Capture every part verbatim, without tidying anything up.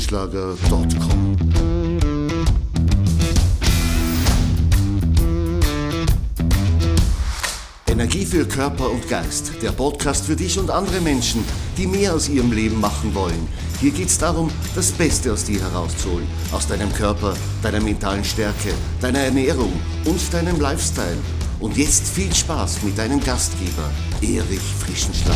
frischenschlager punkt com. Energie für Körper und Geist, der Podcast für dich und andere Menschen, die mehr aus ihrem Leben machen wollen. Hier geht es darum, das Beste aus dir herauszuholen, aus deinem Körper, deiner mentalen Stärke, deiner Ernährung und deinem Lifestyle. Und jetzt viel Spaß mit deinem Gastgeber, Erich Frischenschlager.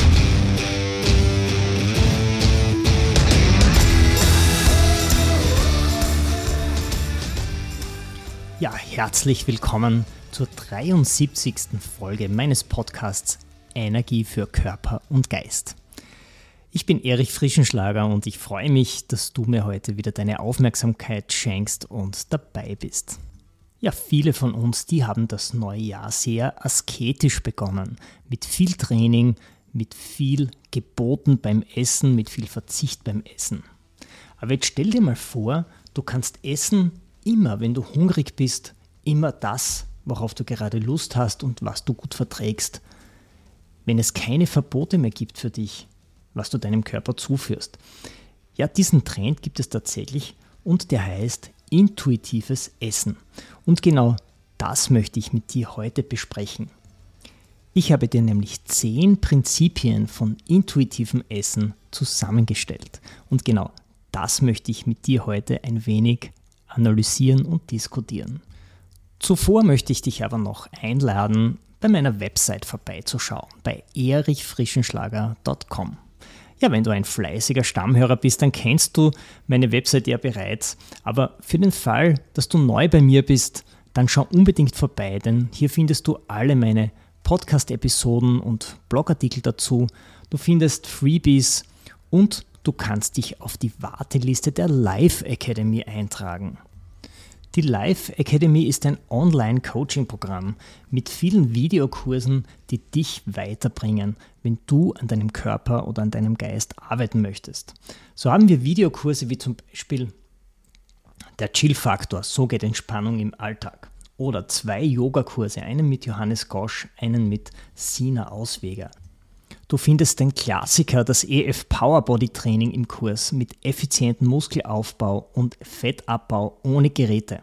Ja, herzlich willkommen zur dreiundsiebzigsten Folge meines Podcasts Energie für Körper und Geist. Ich bin Erich Frischenschlager und ich freue mich, dass du mir heute wieder deine Aufmerksamkeit schenkst und dabei bist. Ja, viele von uns, die haben das neue Jahr sehr asketisch begonnen, mit viel Training, mit viel Geboten beim Essen, mit viel Verzicht beim Essen. Aber jetzt stell dir mal vor, du kannst essen immer, wenn du hungrig bist, immer das, worauf du gerade Lust hast und was du gut verträgst. Wenn es keine Verbote mehr gibt für dich, was du deinem Körper zuführst. Ja, diesen Trend gibt es tatsächlich und der heißt intuitives Essen. Und genau das möchte ich mit dir heute besprechen. Ich habe dir nämlich zehn Prinzipien von intuitivem Essen zusammengestellt. Und genau das möchte ich mit dir heute ein wenig analysieren und diskutieren. Zuvor möchte ich dich aber noch einladen, bei meiner Website vorbeizuschauen, bei erich frischenschlager punkt com. Ja, wenn du ein fleißiger Stammhörer bist, dann kennst du meine Website ja bereits, aber für den Fall, dass du neu bei mir bist, dann schau unbedingt vorbei, denn hier findest du alle meine Podcast-Episoden und Blogartikel dazu, du findest Freebies und du kannst dich auf die Warteliste der Life Academy eintragen. Die Life Academy ist ein Online-Coaching-Programm mit vielen Videokursen, die dich weiterbringen, wenn du an deinem Körper oder an deinem Geist arbeiten möchtest. So haben wir Videokurse wie zum Beispiel der Chill-Faktor, so geht Entspannung im Alltag. Oder zwei Yogakurse, einen mit Johannes Gosch, einen mit Sina Ausweger. Du findest den Klassiker, das E F Power Body Training im Kurs mit effizientem Muskelaufbau und Fettabbau ohne Geräte.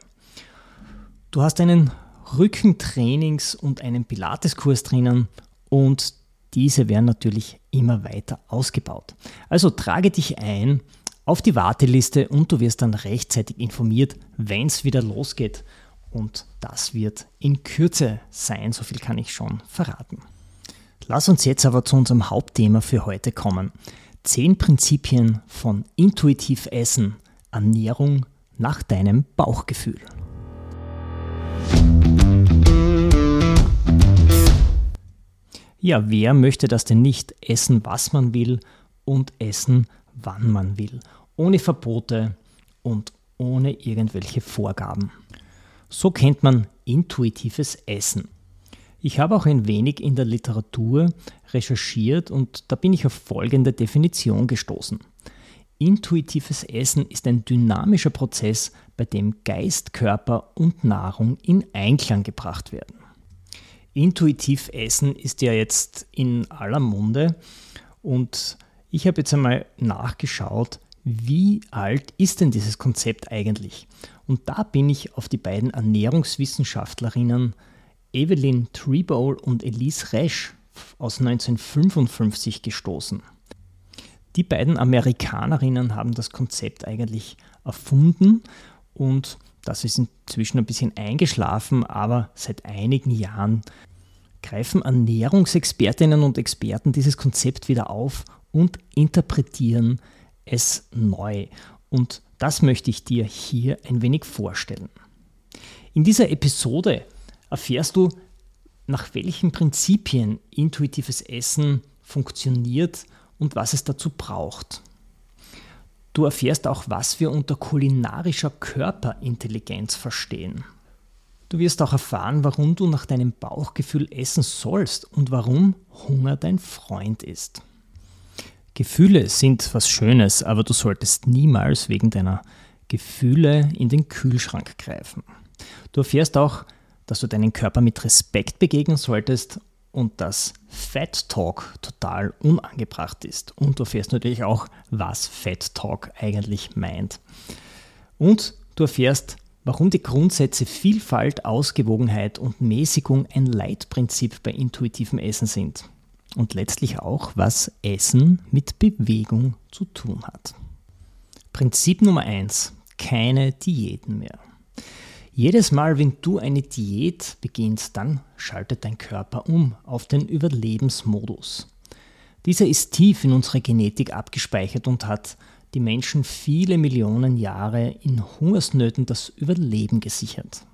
Du hast einen Rückentrainings- und einen Pilates-Kurs drinnen und diese werden natürlich immer weiter ausgebaut. Also trage dich ein auf die Warteliste und du wirst dann rechtzeitig informiert, wenn es wieder losgeht. Und das wird in Kürze sein, so viel kann ich schon verraten. Lass uns jetzt aber zu unserem Hauptthema für heute kommen. Zehn Prinzipien von intuitiv Essen, Ernährung nach deinem Bauchgefühl. Ja, wer möchte das denn nicht? Essen, was man will und essen, wann man will. Ohne Verbote und ohne irgendwelche Vorgaben. So kennt man intuitives Essen. Ich habe auch ein wenig in der Literatur recherchiert und da bin ich auf folgende Definition gestoßen. Intuitives Essen ist ein dynamischer Prozess, bei dem Geist, Körper und Nahrung in Einklang gebracht werden. Intuitiv Essen ist ja jetzt in aller Munde und ich habe jetzt einmal nachgeschaut, wie alt ist denn dieses Konzept eigentlich? Und da bin ich auf die beiden Ernährungswissenschaftlerinnen Evelyn Tribole und Elise Resch aus neunzehnhundertfünfundfünfzig gestoßen. Die beiden Amerikanerinnen haben das Konzept eigentlich erfunden und das ist inzwischen ein bisschen eingeschlafen, aber seit einigen Jahren greifen Ernährungsexpertinnen und Experten dieses Konzept wieder auf und interpretieren es neu. Und das möchte ich dir hier ein wenig vorstellen. In dieser Episode erfährst du, nach welchen Prinzipien intuitives Essen funktioniert und was es dazu braucht. Du erfährst auch, was wir unter kulinarischer Körperintelligenz verstehen. Du wirst auch erfahren, warum du nach deinem Bauchgefühl essen sollst und warum Hunger dein Freund ist. Gefühle sind was Schönes, aber du solltest niemals wegen deiner Gefühle in den Kühlschrank greifen. Du erfährst auch, dass du deinen Körper mit Respekt begegnen solltest und dass Fat Talk total unangebracht ist. Und du erfährst natürlich auch, was Fat Talk eigentlich meint. Und du erfährst, warum die Grundsätze Vielfalt, Ausgewogenheit und Mäßigung ein Leitprinzip bei intuitivem Essen sind. Und letztlich auch, was Essen mit Bewegung zu tun hat. Prinzip Nummer eins. Keine Diäten mehr. Jedes Mal, wenn du eine Diät beginnst, dann schaltet dein Körper um auf den Überlebensmodus. Dieser ist tief in unsere Genetik abgespeichert und hat die Menschen viele Millionen Jahre in Hungersnöten das Überleben gesichert.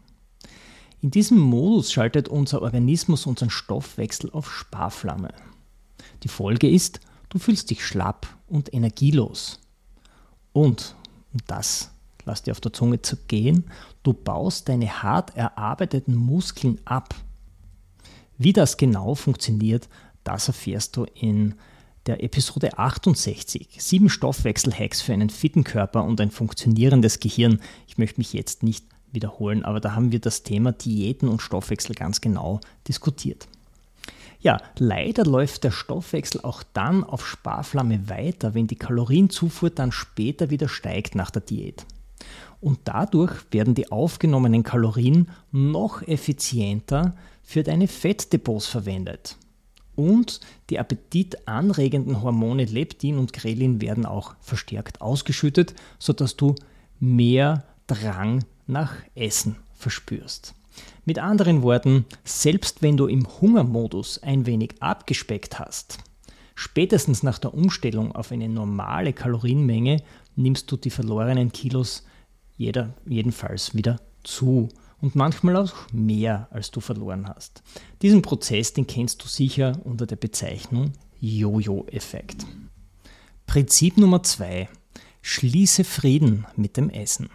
In diesem Modus schaltet unser Organismus unseren Stoffwechsel auf Sparflamme. Die Folge ist, du fühlst dich schlapp und energielos. Und, und das lass dir auf der Zunge zergehen, du baust deine hart erarbeiteten Muskeln ab. Wie das genau funktioniert, das erfährst du in der Episode achtundsechzig. Sieben Stoffwechsel-Hacks für einen fitten Körper und ein funktionierendes Gehirn. Ich möchte mich jetzt nicht wiederholen, aber da haben wir das Thema Diäten und Stoffwechsel ganz genau diskutiert. Ja, leider läuft der Stoffwechsel auch dann auf Sparflamme weiter, wenn die Kalorienzufuhr dann später wieder steigt nach der Diät. Und dadurch werden die aufgenommenen Kalorien noch effizienter für deine Fettdepots verwendet. Und die appetitanregenden Hormone Leptin und Grelin werden auch verstärkt ausgeschüttet, sodass du mehr Drang nach Essen verspürst. Mit anderen Worten, selbst wenn du im Hungermodus ein wenig abgespeckt hast, spätestens nach der Umstellung auf eine normale Kalorienmenge nimmst du die verlorenen Kilos jeder, jedenfalls wieder zu und manchmal auch mehr, als du verloren hast. Diesen Prozess, den kennst du sicher unter der Bezeichnung Jojo-Effekt. Prinzip Nummer zwei. Schließe Frieden mit dem Essen.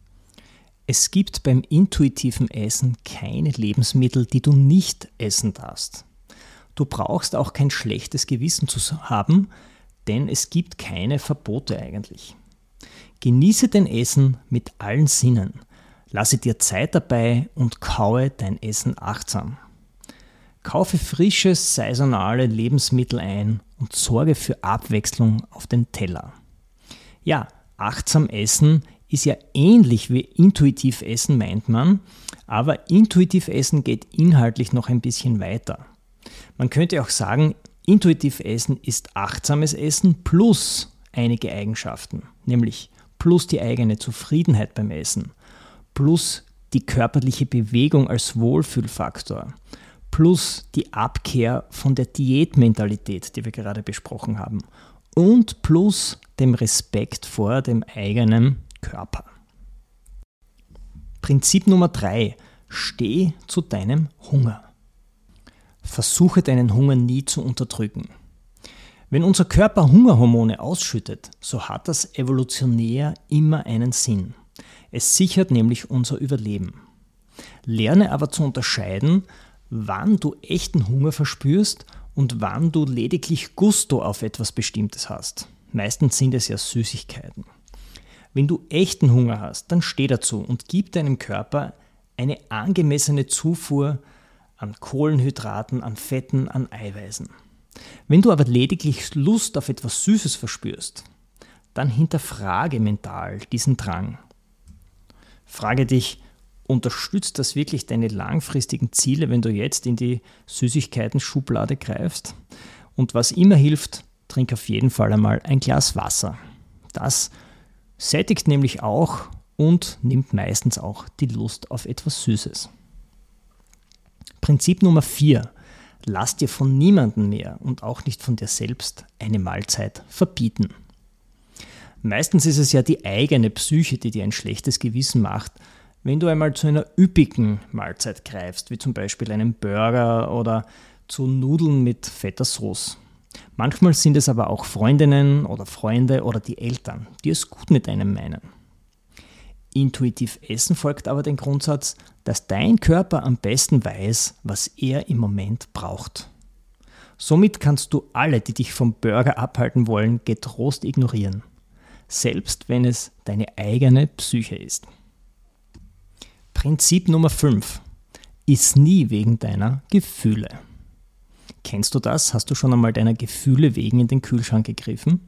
Es gibt beim intuitiven Essen keine Lebensmittel, die du nicht essen darfst. Du brauchst auch kein schlechtes Gewissen zu haben, denn es gibt keine Verbote eigentlich. Genieße dein Essen mit allen Sinnen. Lasse dir Zeit dabei und kaue dein Essen achtsam. Kaufe frische, saisonale Lebensmittel ein und sorge für Abwechslung auf den Teller. Ja, achtsam essen ist ja ähnlich wie intuitiv essen, meint man, aber intuitiv essen geht inhaltlich noch ein bisschen weiter. Man könnte auch sagen, intuitiv essen ist achtsames Essen plus einige Eigenschaften, nämlich plus die eigene Zufriedenheit beim Essen, plus die körperliche Bewegung als Wohlfühlfaktor, plus die Abkehr von der Diätmentalität, die wir gerade besprochen haben, und plus dem Respekt vor dem eigenen Körper. Prinzip Nummer drei. Steh zu deinem Hunger. Versuche deinen Hunger nie zu unterdrücken. Wenn unser Körper Hungerhormone ausschüttet, so hat das evolutionär immer einen Sinn. Es sichert nämlich unser Überleben. Lerne aber zu unterscheiden, wann du echten Hunger verspürst und wann du lediglich Gusto auf etwas Bestimmtes hast. Meistens sind es ja Süßigkeiten. Wenn du echten Hunger hast, dann steh dazu und gib deinem Körper eine angemessene Zufuhr an Kohlenhydraten, an Fetten, an Eiweißen. Wenn du aber lediglich Lust auf etwas Süßes verspürst, dann hinterfrage mental diesen Drang. Frage dich, unterstützt das wirklich deine langfristigen Ziele, wenn du jetzt in die Süßigkeiten-Schublade greifst? Und was immer hilft, trink auf jeden Fall einmal ein Glas Wasser. Das sättigt nämlich auch und nimmt meistens auch die Lust auf etwas Süßes. Prinzip Nummer vier. Lass dir von niemandem mehr und auch nicht von dir selbst eine Mahlzeit verbieten. Meistens ist es ja die eigene Psyche, die dir ein schlechtes Gewissen macht, wenn du einmal zu einer üppigen Mahlzeit greifst, wie zum Beispiel einem Burger oder zu Nudeln mit fetter Sauce. Manchmal sind es aber auch Freundinnen oder Freunde oder die Eltern, die es gut mit einem meinen. Intuitiv Essen folgt aber dem Grundsatz, dass dein Körper am besten weiß, was er im Moment braucht. Somit kannst du alle, die dich vom Burger abhalten wollen, getrost ignorieren, selbst wenn es deine eigene Psyche ist. Prinzip Nummer fünf. Iss nie wegen deiner Gefühle. Kennst du das? Hast du schon einmal deiner Gefühle wegen in den Kühlschrank gegriffen?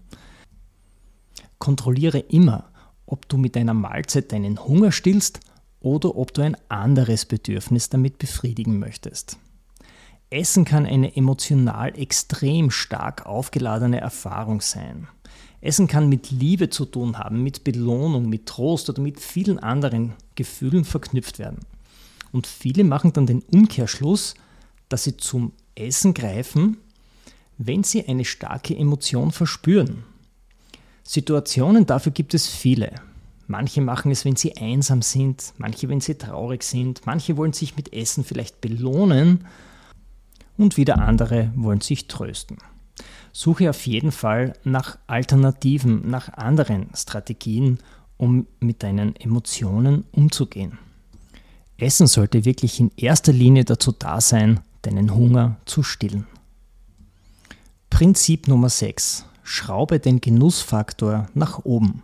Kontrolliere immer, ob du mit deiner Mahlzeit deinen Hunger stillst oder ob du ein anderes Bedürfnis damit befriedigen möchtest. Essen kann eine emotional extrem stark aufgeladene Erfahrung sein. Essen kann mit Liebe zu tun haben, mit Belohnung, mit Trost oder mit vielen anderen Gefühlen verknüpft werden. Und viele machen dann den Umkehrschluss, dass sie zum Essen greifen, wenn sie eine starke Emotion verspüren. Situationen dafür gibt es viele. Manche machen es, wenn sie einsam sind, manche, wenn sie traurig sind, manche wollen sich mit Essen vielleicht belohnen und wieder andere wollen sich trösten. Suche auf jeden Fall nach Alternativen, nach anderen Strategien, um mit deinen Emotionen umzugehen. Essen sollte wirklich in erster Linie dazu da sein, deinen Hunger zu stillen. Prinzip Nummer sechs. Schraube den Genussfaktor nach oben.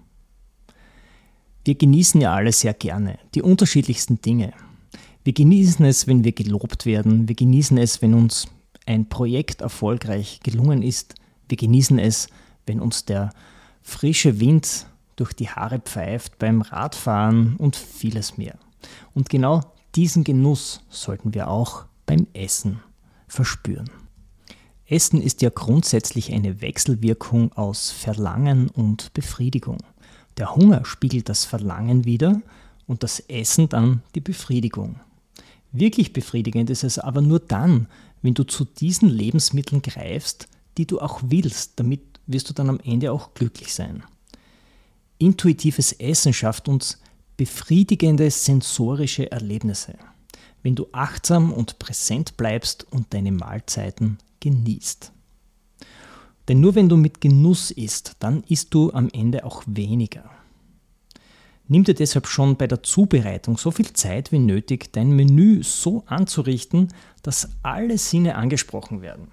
Wir genießen ja alle sehr gerne die unterschiedlichsten Dinge. Wir genießen es, wenn wir gelobt werden. Wir genießen es, wenn uns ein Projekt erfolgreich gelungen ist. Wir genießen es, wenn uns der frische Wind durch die Haare pfeift beim Radfahren und vieles mehr. Und genau diesen Genuss sollten wir auch beim Essen verspüren. Essen ist ja grundsätzlich eine Wechselwirkung aus Verlangen und Befriedigung. Der Hunger spiegelt das Verlangen wider und das Essen dann die Befriedigung. Wirklich befriedigend ist es aber nur dann, wenn du zu diesen Lebensmitteln greifst, die du auch willst. Damit wirst du dann am Ende auch glücklich sein. Intuitives Essen schafft uns befriedigende sensorische Erlebnisse, wenn du achtsam und präsent bleibst und deine Mahlzeiten genießt. Denn nur wenn du mit Genuss isst, dann isst du am Ende auch weniger. Nimm dir deshalb schon bei der Zubereitung so viel Zeit wie nötig, dein Menü so anzurichten, dass alle Sinne angesprochen werden.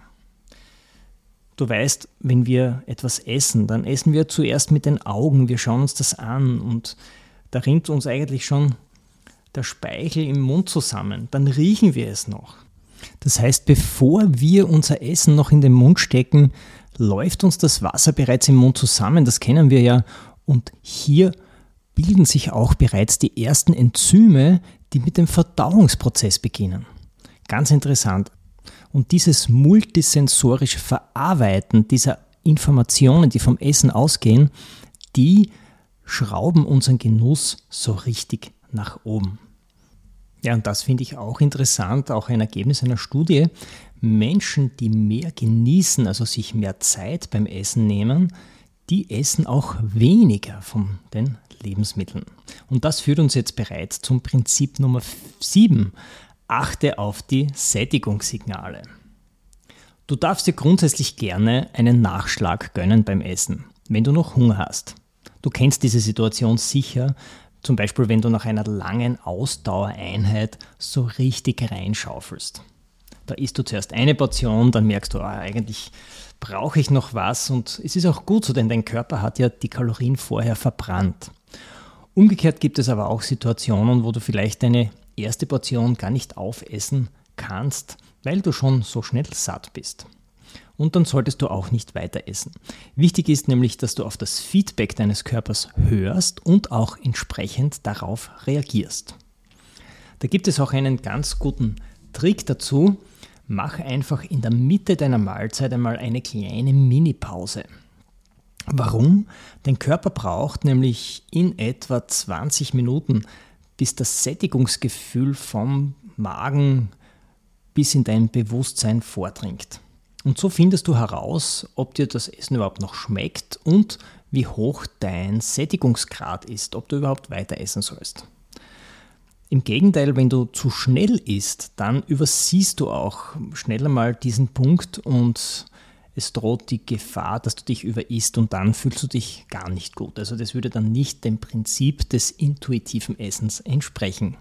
Du weißt, wenn wir etwas essen, dann essen wir zuerst mit den Augen, wir schauen uns das an und da rinnt uns eigentlich schon der Speichel im Mund zusammen, dann riechen wir es noch. Das heißt, bevor wir unser Essen noch in den Mund stecken, läuft uns das Wasser bereits im Mund zusammen, das kennen wir ja, und hier bilden sich auch bereits die ersten Enzyme, die mit dem Verdauungsprozess beginnen. Ganz interessant. Und dieses multisensorische Verarbeiten dieser Informationen, die vom Essen ausgehen, die schrauben unseren Genuss so richtig nach oben. Ja, und das finde ich auch interessant, auch ein Ergebnis einer Studie. Menschen, die mehr genießen, also sich mehr Zeit beim Essen nehmen, die essen auch weniger von den Lebensmitteln. Und das führt uns jetzt bereits zum Prinzip Nummer sieben. Achte auf die Sättigungssignale. Du darfst dir grundsätzlich gerne einen Nachschlag gönnen beim Essen, wenn du noch Hunger hast. Du kennst diese Situation sicher, zum Beispiel wenn du nach einer langen Ausdauereinheit so richtig reinschaufelst. Da isst du zuerst eine Portion, dann merkst du, ah, eigentlich brauche ich noch was und es ist auch gut so, denn dein Körper hat ja die Kalorien vorher verbrannt. Umgekehrt gibt es aber auch Situationen, wo du vielleicht deine erste Portion gar nicht aufessen kannst, weil du schon so schnell satt bist. Und dann solltest du auch nicht weiter essen. Wichtig ist nämlich, dass du auf das Feedback deines Körpers hörst und auch entsprechend darauf reagierst. Da gibt es auch einen ganz guten Trick dazu. Mach einfach in der Mitte deiner Mahlzeit einmal eine kleine Mini-Pause. Warum? Dein Körper braucht nämlich in etwa zwanzig Minuten, bis das Sättigungsgefühl vom Magen bis in dein Bewusstsein vordringt. Und so findest du heraus, ob dir das Essen überhaupt noch schmeckt und wie hoch dein Sättigungsgrad ist, ob du überhaupt weiter essen sollst. Im Gegenteil, wenn du zu schnell isst, dann übersiehst du auch schnell einmal diesen Punkt und es droht die Gefahr, dass du dich überisst und dann fühlst du dich gar nicht gut. Also das würde dann nicht dem Prinzip des intuitiven Essens entsprechen.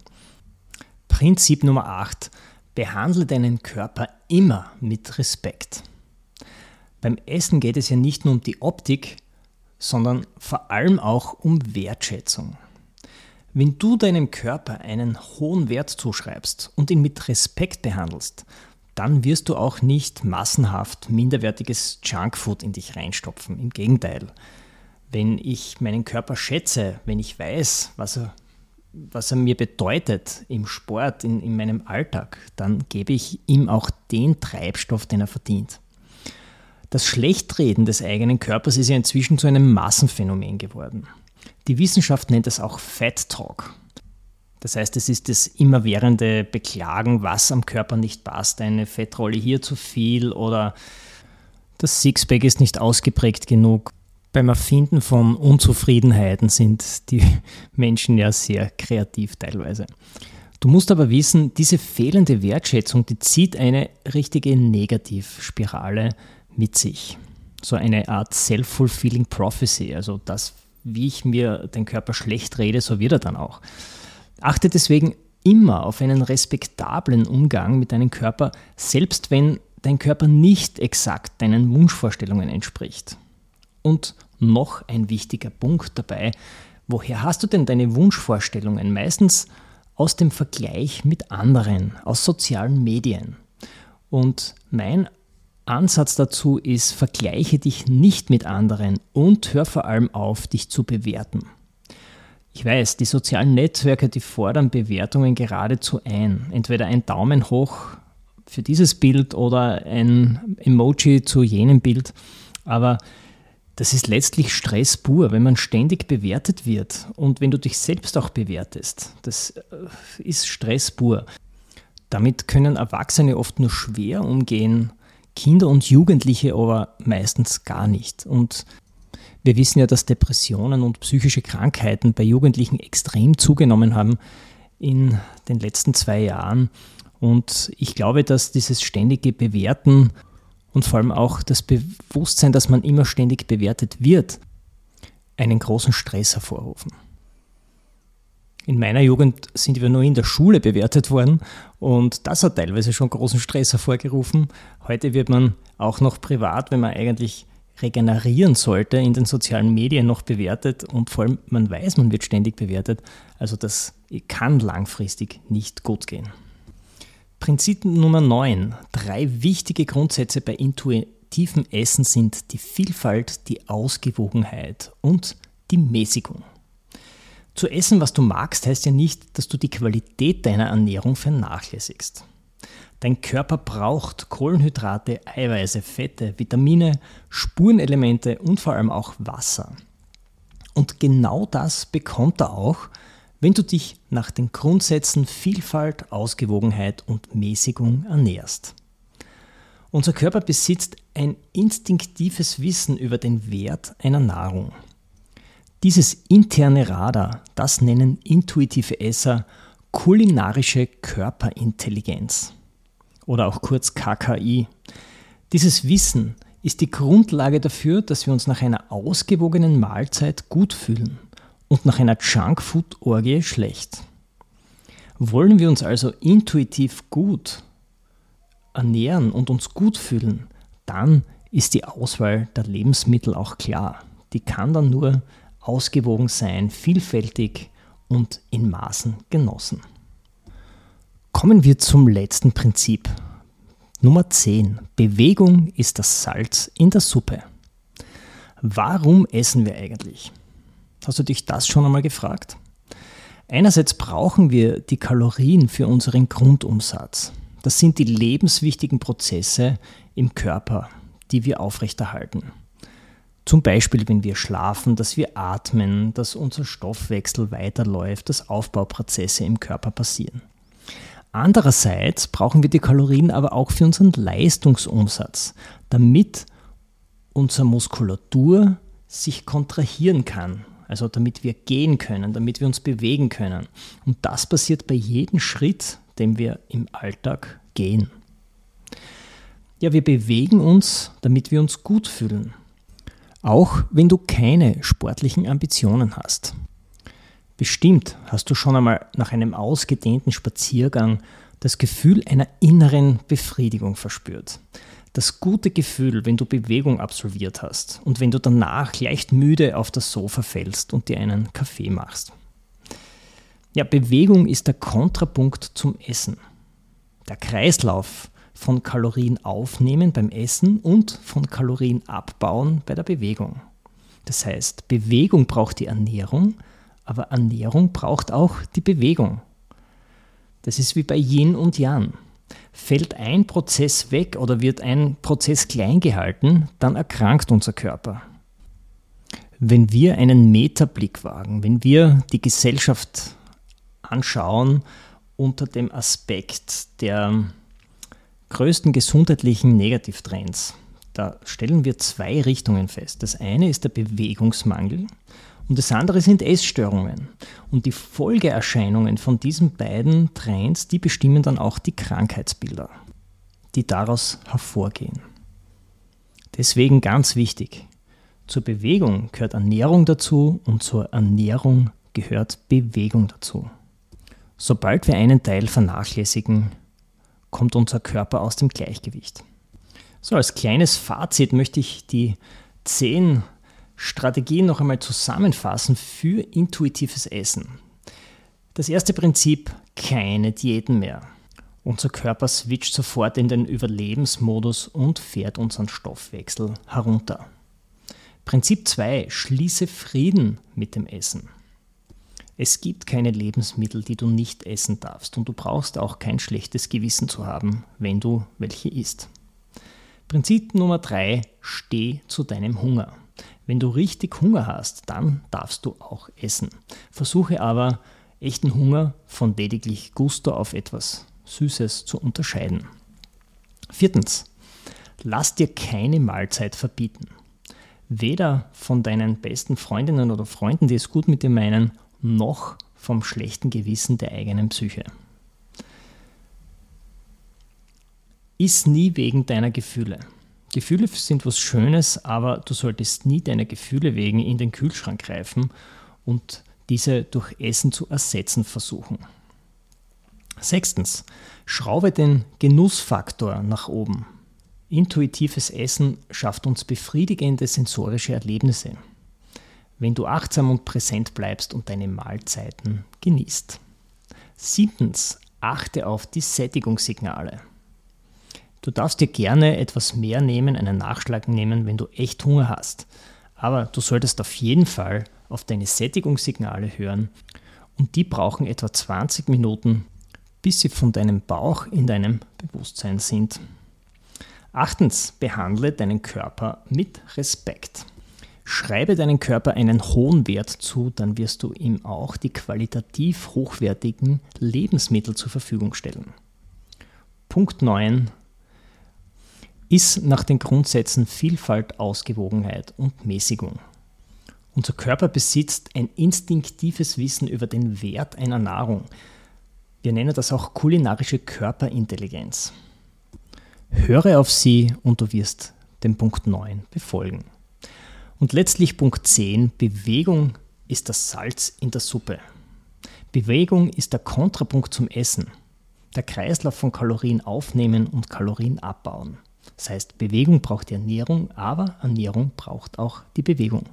Prinzip Nummer acht. Behandle deinen Körper immer mit Respekt. Beim Essen geht es ja nicht nur um die Optik, sondern vor allem auch um Wertschätzung. Wenn du deinem Körper einen hohen Wert zuschreibst und ihn mit Respekt behandelst, dann wirst du auch nicht massenhaft minderwertiges Junkfood in dich reinstopfen. Im Gegenteil, wenn ich meinen Körper schätze, wenn ich weiß, was er, was er mir bedeutet im Sport, in, in meinem Alltag, dann gebe ich ihm auch den Treibstoff, den er verdient. Das Schlechtreden des eigenen Körpers ist ja inzwischen zu einem Massenphänomen geworden. Die Wissenschaft nennt es auch Fat Talk. Das heißt, es ist das immerwährende Beklagen, was am Körper nicht passt. Eine Fettrolle hier zu viel oder das Sixpack ist nicht ausgeprägt genug. Beim Erfinden von Unzufriedenheiten sind die Menschen ja sehr kreativ teilweise. Du musst aber wissen, diese fehlende Wertschätzung, die zieht eine richtige Negativspirale mit sich. So eine Art self-fulfilling prophecy, also das, wie ich mir den Körper schlecht rede, so wird er dann auch. Achte deswegen immer auf einen respektablen Umgang mit deinem Körper, selbst wenn dein Körper nicht exakt deinen Wunschvorstellungen entspricht. Und noch ein wichtiger Punkt dabei, woher hast du denn deine Wunschvorstellungen? Meistens aus dem Vergleich mit anderen, aus sozialen Medien. Und mein Ansatz dazu ist, vergleiche dich nicht mit anderen und hör vor allem auf, dich zu bewerten. Ich weiß, die sozialen Netzwerke, die fordern Bewertungen geradezu ein. Entweder ein Daumen hoch für dieses Bild oder ein Emoji zu jenem Bild. Aber das ist letztlich Stress pur, wenn man ständig bewertet wird und wenn du dich selbst auch bewertest. Das ist Stress pur. Damit können Erwachsene oft nur schwer umgehen, Kinder und Jugendliche aber meistens gar nicht. Und wir wissen ja, dass Depressionen und psychische Krankheiten bei Jugendlichen extrem zugenommen haben in den letzten zwei Jahren. Und ich glaube, dass dieses ständige Bewerten und vor allem auch das Bewusstsein, dass man immer ständig bewertet wird, einen großen Stress hervorrufen. In meiner Jugend sind wir nur in der Schule bewertet worden und das hat teilweise schon großen Stress hervorgerufen. Heute wird man auch noch privat, wenn man eigentlich regenerieren sollte, in den sozialen Medien noch bewertet und vor allem man weiß, man wird ständig bewertet. Also das kann langfristig nicht gut gehen. Prinzip Nummer neun. Drei wichtige Grundsätze bei intuitivem Essen sind die Vielfalt, die Ausgewogenheit und die Mäßigung. Zu essen, was du magst, heißt ja nicht, dass du die Qualität deiner Ernährung vernachlässigst. Dein Körper braucht Kohlenhydrate, Eiweiße, Fette, Vitamine, Spurenelemente und vor allem auch Wasser. Und genau das bekommt er auch, wenn du dich nach den Grundsätzen Vielfalt, Ausgewogenheit und Mäßigung ernährst. Unser Körper besitzt ein instinktives Wissen über den Wert einer Nahrung. Dieses interne Radar, das nennen intuitive Esser kulinarische Körperintelligenz oder auch kurz K K I. Dieses Wissen ist die Grundlage dafür, dass wir uns nach einer ausgewogenen Mahlzeit gut fühlen und nach einer Junkfood-Orgie schlecht. Wollen wir uns also intuitiv gut ernähren und uns gut fühlen, dann ist die Auswahl der Lebensmittel auch klar. Die kann dann nur ausgewogen sein, vielfältig und in Maßen genossen. Kommen wir zum letzten Prinzip. Nummer zehn. Bewegung ist das Salz in der Suppe. Warum essen wir eigentlich? Hast du dich das schon einmal gefragt? Einerseits brauchen wir die Kalorien für unseren Grundumsatz. Das sind die lebenswichtigen Prozesse im Körper, die wir aufrechterhalten. Zum Beispiel, wenn wir schlafen, dass wir atmen, dass unser Stoffwechsel weiterläuft, dass Aufbauprozesse im Körper passieren. Andererseits brauchen wir die Kalorien aber auch für unseren Leistungsumsatz, damit unsere Muskulatur sich kontrahieren kann, also damit wir gehen können, damit wir uns bewegen können. Und das passiert bei jedem Schritt, den wir im Alltag gehen. Ja, wir bewegen uns, damit wir uns gut fühlen. Auch wenn du keine sportlichen Ambitionen hast. Bestimmt hast du schon einmal nach einem ausgedehnten Spaziergang das Gefühl einer inneren Befriedigung verspürt. Das gute Gefühl, wenn du Bewegung absolviert hast und wenn du danach leicht müde auf das Sofa fällst und dir einen Kaffee machst. Ja, Bewegung ist der Kontrapunkt zum Essen. Der Kreislauf von Kalorien aufnehmen beim Essen und von Kalorien abbauen bei der Bewegung. Das heißt, Bewegung braucht die Ernährung, aber Ernährung braucht auch die Bewegung. Das ist wie bei Yin und Yang. Fällt ein Prozess weg oder wird ein Prozess klein gehalten, dann erkrankt unser Körper. Wenn wir einen Metablick wagen, wenn wir die Gesellschaft anschauen unter dem Aspekt der größten gesundheitlichen Negativtrends, da stellen wir zwei Richtungen fest. Das eine ist der Bewegungsmangel und das andere sind Essstörungen. Und die Folgeerscheinungen von diesen beiden Trends, die bestimmen dann auch die Krankheitsbilder, die daraus hervorgehen. Deswegen ganz wichtig, zur Bewegung gehört Ernährung dazu und zur Ernährung gehört Bewegung dazu. Sobald wir einen Teil vernachlässigen, kommt unser Körper aus dem Gleichgewicht. So, als kleines Fazit möchte ich die zehn Strategien noch einmal zusammenfassen für intuitives Essen. Das erste Prinzip, keine Diäten mehr. Unser Körper switcht sofort in den Überlebensmodus und fährt unseren Stoffwechsel herunter. Prinzip zwei, schließe Frieden mit dem Essen. Es gibt keine Lebensmittel, die du nicht essen darfst und du brauchst auch kein schlechtes Gewissen zu haben, wenn du welche isst. Prinzip Nummer drei, steh zu deinem Hunger. Wenn du richtig Hunger hast, dann darfst du auch essen. Versuche aber, echten Hunger von lediglich Gusto auf etwas Süßes zu unterscheiden. Viertens, lass dir keine Mahlzeit verbieten. Weder von deinen besten Freundinnen oder Freunden, die es gut mit dir meinen, noch vom schlechten Gewissen der eigenen Psyche. Iss nie wegen deiner Gefühle. Gefühle sind was Schönes, aber du solltest nie deine Gefühle wegen in den Kühlschrank greifen und diese durch Essen zu ersetzen versuchen. Sechstens, schraube den Genussfaktor nach oben. Intuitives Essen schafft uns befriedigende sensorische Erlebnisse, wenn du achtsam und präsent bleibst und deine Mahlzeiten genießt. Siebtens, achte auf die Sättigungssignale. Du darfst dir gerne etwas mehr nehmen, einen Nachschlag nehmen, wenn du echt Hunger hast. Aber du solltest auf jeden Fall auf deine Sättigungssignale hören und die brauchen etwa zwanzig Minuten, bis sie von deinem Bauch in deinem Bewusstsein sind. Achtens, behandle deinen Körper mit Respekt. Schreibe deinem Körper einen hohen Wert zu, dann wirst du ihm auch die qualitativ hochwertigen Lebensmittel zur Verfügung stellen. Punkt neun. Iss nach den Grundsätzen Vielfalt, Ausgewogenheit und Mäßigung. Unser Körper besitzt ein instinktives Wissen über den Wert einer Nahrung. Wir nennen das auch kulinarische Körperintelligenz. Höre auf sie und du wirst den Punkt neun befolgen. Und letztlich Punkt zehn, Bewegung ist das Salz in der Suppe. Bewegung ist der Kontrapunkt zum Essen. Der Kreislauf von Kalorien aufnehmen und Kalorien abbauen. Das heißt, Bewegung braucht die Ernährung, aber Ernährung braucht auch die Bewegung.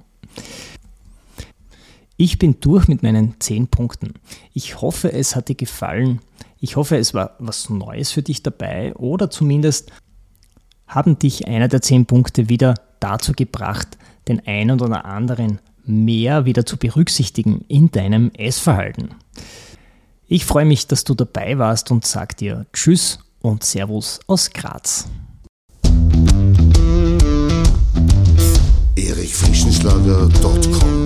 Ich bin durch mit meinen zehn Punkten. Ich hoffe, es hat dir gefallen. Ich hoffe, es war was Neues für dich dabei oder zumindest haben dich einer der zehn Punkte wieder dazu gebracht, den einen oder anderen mehr wieder zu berücksichtigen in deinem Essverhalten. Ich freue mich, dass du dabei warst und sage dir Tschüss und Servus aus Graz. erich frischenschlager punkt com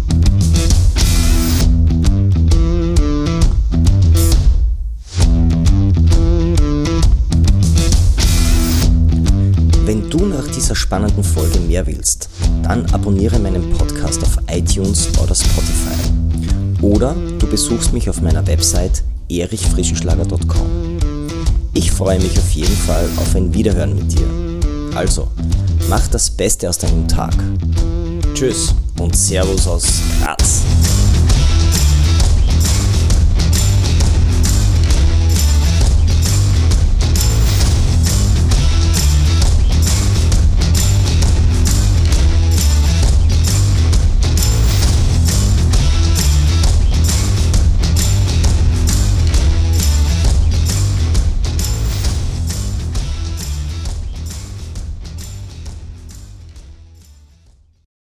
Wenn du nach dieser spannenden Folge mehr willst, dann abonniere meinen Podcast auf iTunes oder Spotify. Oder du besuchst mich auf meiner Website erich frischenschlager punkt com. Ich freue mich auf jeden Fall auf ein Wiederhören mit dir. Also, mach das Beste aus deinem Tag. Tschüss und Servus aus Graz.